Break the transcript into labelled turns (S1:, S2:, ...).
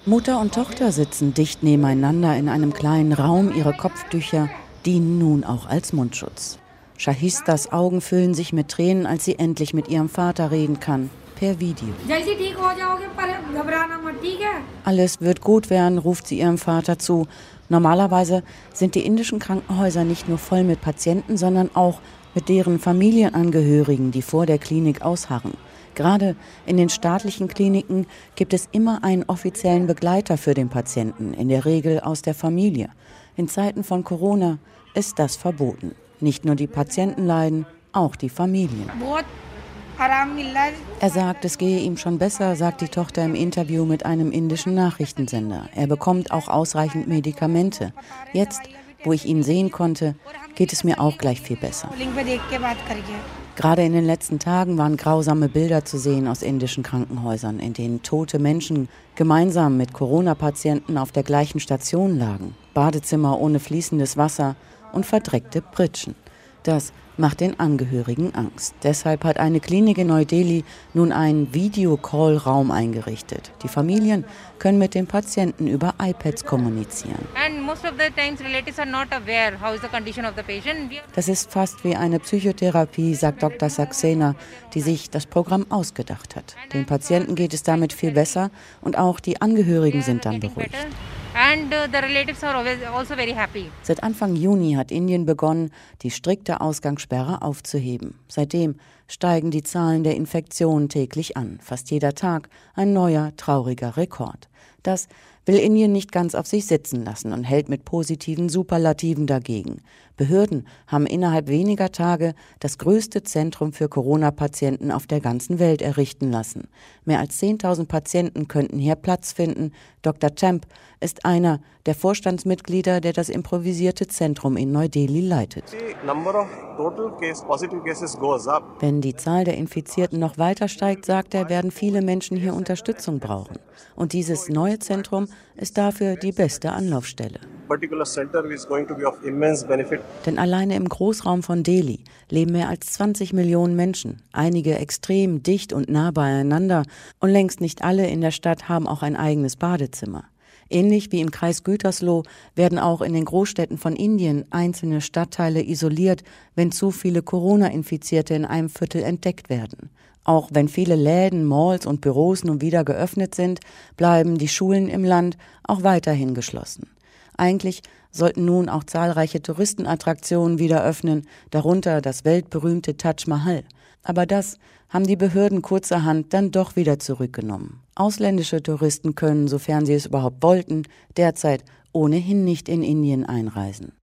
S1: Mutter und Tochter sitzen dicht nebeneinander in einem kleinen Raum. Ihre Kopftücher dienen nun auch als Mundschutz. Shahistas Augen füllen sich mit Tränen, als sie endlich mit ihrem Vater reden kann, per Video. Alles wird gut werden, ruft sie ihrem Vater zu. Normalerweise sind die indischen Krankenhäuser nicht nur voll mit Patienten, sondern auch mit deren Familienangehörigen, die vor der Klinik ausharren. Gerade in den staatlichen Kliniken gibt es immer einen offiziellen Begleiter für den Patienten, in der Regel aus der Familie. In Zeiten von Corona ist das verboten. Nicht nur die Patienten leiden, auch die Familien. Er sagt, es gehe ihm schon besser, sagt die Tochter im Interview mit einem indischen Nachrichtensender. Er bekommt auch ausreichend Medikamente. Jetzt, wo ich ihn sehen konnte, geht es mir auch gleich viel besser. Gerade in den letzten Tagen waren grausame Bilder zu sehen aus indischen Krankenhäusern, in denen tote Menschen gemeinsam mit Corona-Patienten auf der gleichen Station lagen. Badezimmer ohne fließendes Wasser und verdreckte Pritschen. Das macht den Angehörigen Angst. Deshalb hat eine Klinik in Neu-Delhi nun einen Videocall-Raum eingerichtet. Die Familien können mit den Patienten über iPads kommunizieren. Das ist fast wie eine Psychotherapie, sagt Dr. Saxena, die sich das Programm ausgedacht hat. Den Patienten geht es damit viel besser und auch die Angehörigen sind dann beruhigt. Seit Anfang Juni hat Indien begonnen, die strikte Ausgangssperre aufzuheben. Seitdem steigen die Zahlen der Infektionen täglich an. Fast jeder Tag ein neuer, trauriger Rekord. Das will Indien nicht ganz auf sich sitzen lassen und hält mit positiven Superlativen dagegen. Behörden haben innerhalb weniger Tage das größte Zentrum für Corona-Patienten auf der ganzen Welt errichten lassen. Mehr als 10.000 Patienten könnten hier Platz finden. Dr. Temp ist einer der Vorstandsmitglieder, der das improvisierte Zentrum in Neu-Delhi leitet. Wenn die Zahl der Infizierten noch weiter steigt, sagt er, werden viele Menschen hier Unterstützung brauchen. Und dieses neue Zentrum ist dafür die beste Anlaufstelle. Denn alleine im Großraum von Delhi leben mehr als 20 Millionen Menschen, einige extrem dicht und nah beieinander, und längst nicht alle in der Stadt haben auch ein eigenes Badezimmer. Ähnlich wie im Kreis Gütersloh werden auch in den Großstädten von Indien einzelne Stadtteile isoliert, wenn zu viele Corona-Infizierte in einem Viertel entdeckt werden. Auch wenn viele Läden, Malls und Büros nun wieder geöffnet sind, bleiben die Schulen im Land auch weiterhin geschlossen. Eigentlich sollten nun auch zahlreiche Touristenattraktionen wieder öffnen, darunter das weltberühmte Taj Mahal. Aber das haben die Behörden kurzerhand dann doch wieder zurückgenommen. Ausländische Touristen können, sofern sie es überhaupt wollten, derzeit ohnehin nicht in Indien einreisen.